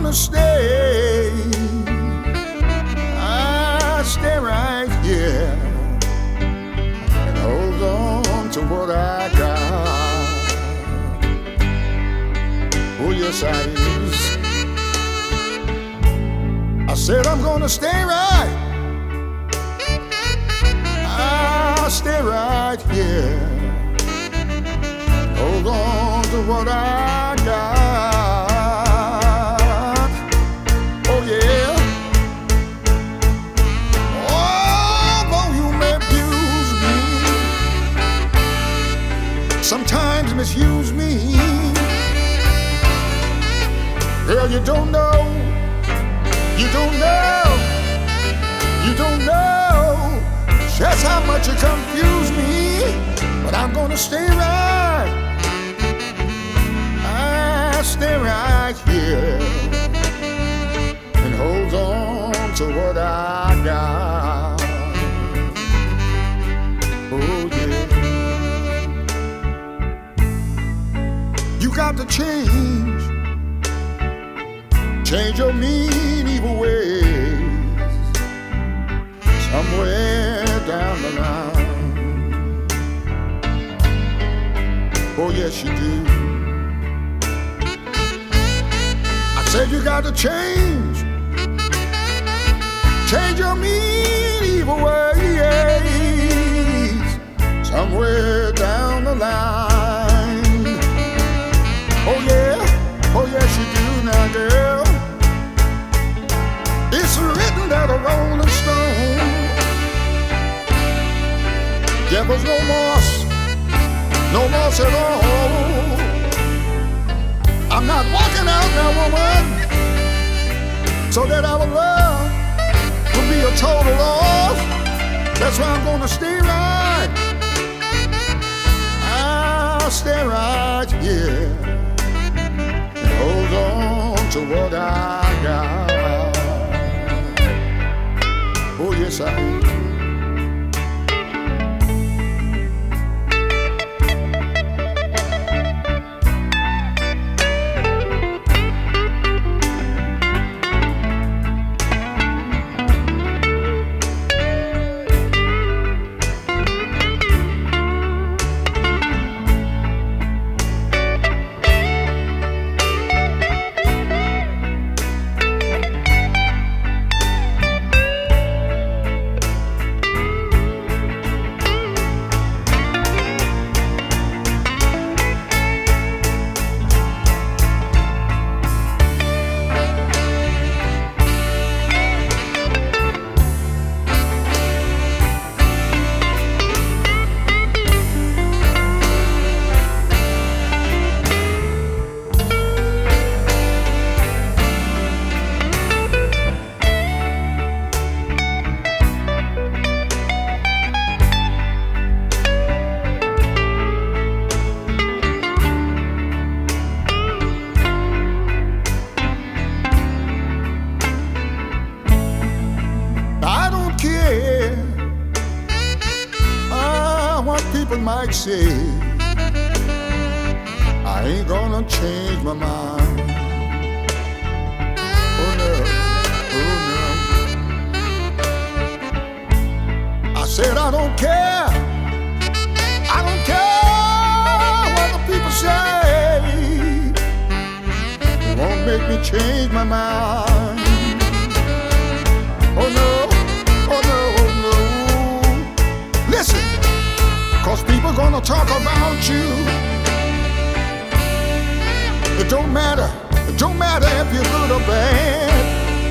gonna stay. I stay right here and hold on to what I got. Oh yes, I is. I said I'm gonna stay right. I stay right here. Hold on to what I got. Oh yeah. Although you may abuse me, sometimes misuse me. Girl, you don't know. You don't know. You don't know just how much you confuse me. But I'm gonna stay right. I stay right here and hold on to what I got. Oh yeah. You got to change your mean evil ways somewhere down the line. Oh yes you do. I said you got to change your mean evil ways somewhere down the line. Oh yes you do now, girl. It's written that a rolling stone devil's no loss at all. I'm not walking out now, woman, so that our love will be a total loss. That's why I'm gonna stay right. I'll stay right here and hold on to what I got. Oh yes, I am. People might say I ain't gonna change my mind. Oh no, I said I don't care. I don't care what the people say. It won't make me change my mind. Oh no. Listen. 'Cause people gonna talk about you. It don't matter if you're good or bad.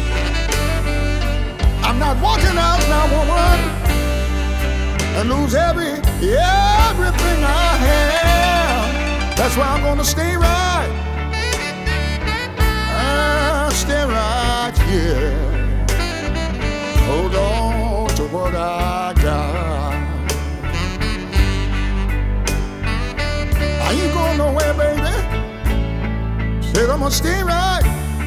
I'm not walking out now, woman, and lose everything I have. That's why I'm gonna stay right. I'll stay right here. Hold on to what I got. I ain't going nowhere, baby. Said I'm gonna stay right.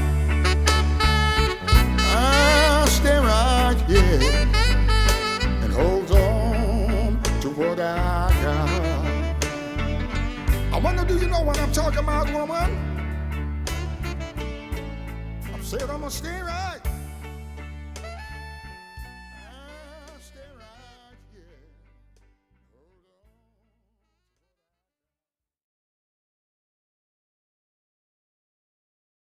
I'll stay right here and hold on to what I got. I wonder, do you know what I'm talking about, woman? I'm Said I'm gonna stay right